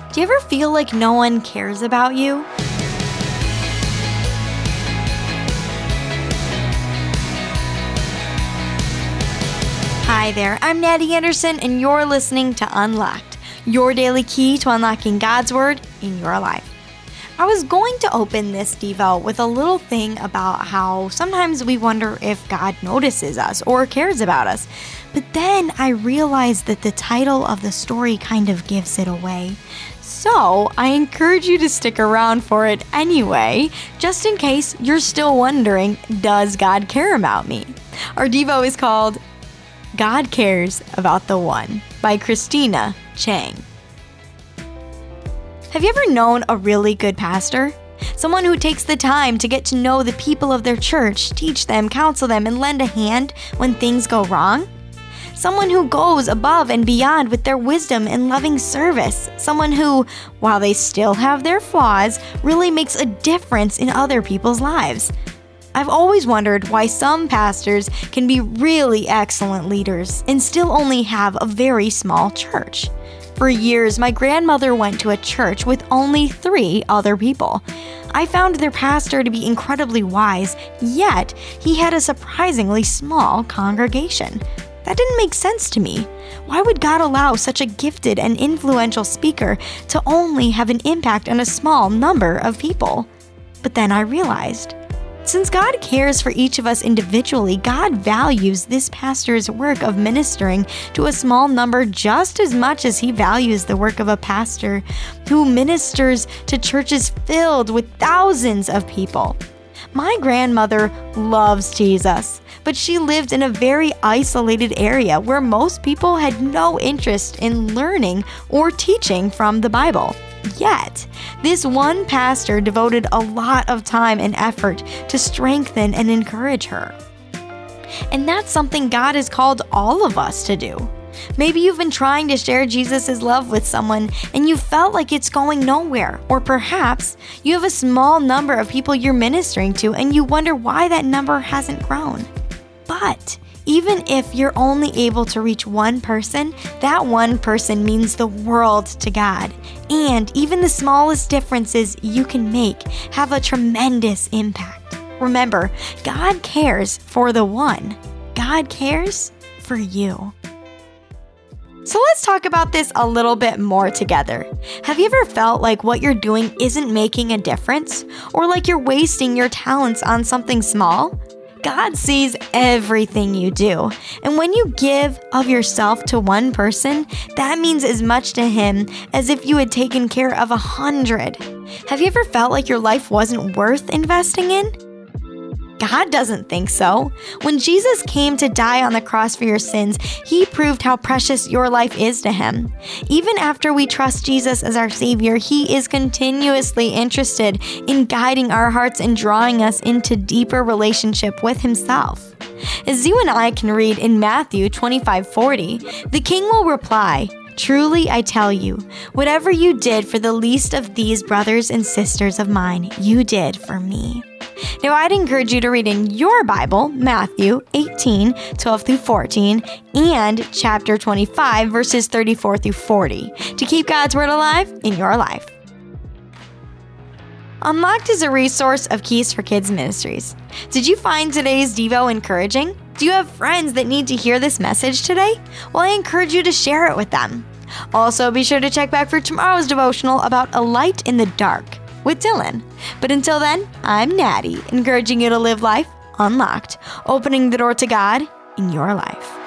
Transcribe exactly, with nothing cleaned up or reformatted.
Do you ever feel like no one cares about you? Hi there, I'm Natty Anderson, and you're listening to Unlocked, your daily key to unlocking God's Word in your life. I was going to open this Devo with a little thing about how sometimes we wonder if God notices us or cares about us. But then I realized that the title of the story kind of gives it away. So I encourage you to stick around for it anyway, just in case you're still wondering, does God care about me? Our Devo is called God Cares About the One by Christina Chang. Have you ever known a really good pastor? Someone who takes the time to get to know the people of their church, teach them, counsel them, and lend a hand when things go wrong? Someone who goes above and beyond with their wisdom and loving service. Someone who, while they still have their flaws, really makes a difference in other people's lives. I've always wondered why some pastors can be really excellent leaders and still only have a very small church. For years, my grandmother went to a church with only three other people. I found their pastor to be incredibly wise, yet he had a surprisingly small congregation. That didn't make sense to me. Why would God allow such a gifted and influential speaker to only have an impact on a small number of people? But then I realized, since God cares for each of us individually, God values this pastor's work of ministering to a small number just as much as he values the work of a pastor who ministers to churches filled with thousands of people. My grandmother loves Jesus, but she lived in a very isolated area where most people had no interest in learning or teaching from the Bible. Yet, this one pastor devoted a lot of time and effort to strengthen and encourage her. And that's something God has called all of us to do. Maybe you've been trying to share Jesus' love with someone and you felt like it's going nowhere. Or perhaps you have a small number of people you're ministering to and you wonder why that number hasn't grown. But even if you're only able to reach one person, that one person means the world to God. And even the smallest differences you can make have a tremendous impact. Remember, God cares for the one. God cares for you. So let's talk about this a little bit more together. Have you ever felt like what you're doing isn't making a difference? Or like you're wasting your talents on something small? God sees everything you do. And when you give of yourself to one person, that means as much to Him as if you had taken care of a hundred. Have you ever felt like your life wasn't worth investing in? God doesn't think so. When Jesus came to die on the cross for your sins, He proved how precious your life is to Him. Even after we trust Jesus as our Savior, He is continuously interested in guiding our hearts and drawing us into deeper relationship with Himself. As you and I can read in Matthew twenty-five forty, the King will reply, "Truly I tell you, whatever you did for the least of these brothers and sisters of mine, you did for me." Now, I'd encourage you to read in your Bible, Matthew eighteen, twelve through fourteen, and chapter twenty-five, verses thirty-four through forty, to keep God's Word alive in your life. Unlocked is a resource of Keys for Kids Ministries. Did you find today's Devo encouraging? Do you have friends that need to hear this message today? Well, I encourage you to share it with them. Also, be sure to check back for tomorrow's devotional about a light in the dark with Dylan. But until then, I'm Natty, encouraging you to live life unlocked, opening the door to God in your life.